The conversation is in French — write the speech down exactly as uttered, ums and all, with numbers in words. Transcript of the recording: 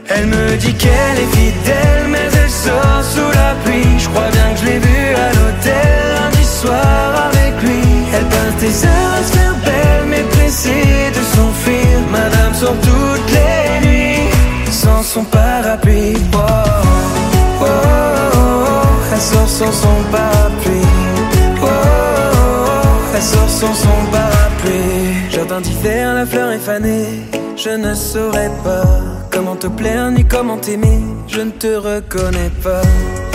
Elle me dit qu'elle est fidèle, mais elle sort sous la pluie. Je crois bien que je l'ai vue à l'hôtel lundi soir avec lui. Elle passe des heures à se faire belle, mais pressée de s'enfuir. Madame sort toutes les nuits sans son parapluie. Oh, oh, oh, oh, elle sort sans son parapluie. Oh, oh, oh, elle sort sans son parapluie. Jardin d'hiver, la fleur est fanée. Je ne saurais pas comment te plaire ni comment t'aimer. Je ne te reconnais pas.